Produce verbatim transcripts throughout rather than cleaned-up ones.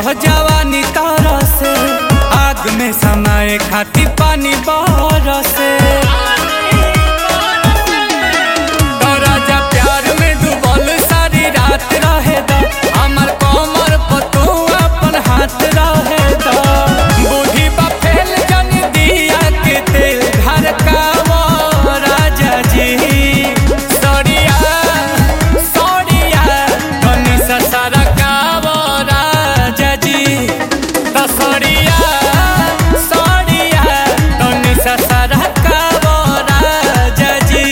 जवानी तारा से आग में समाए खाती पानी बरसे तो राजा प्यार में डूबल सारी रात रहे दा हमार कमर पर तू अपन हाथ रहे दा बूढ़ी बा फैल जन दिया के तेल घर का वो राजा जी सड़िया सड़िया धनी ससारा का वो राजा जी तो सड़िया सड़िया धनी ससारा का वो राजा जी।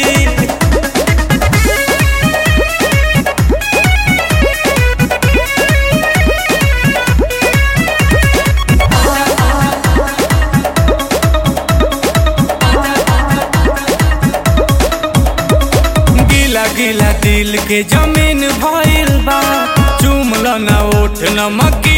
गिला गिला दिल के जमीन भइल बा चुमल न उठ न मकी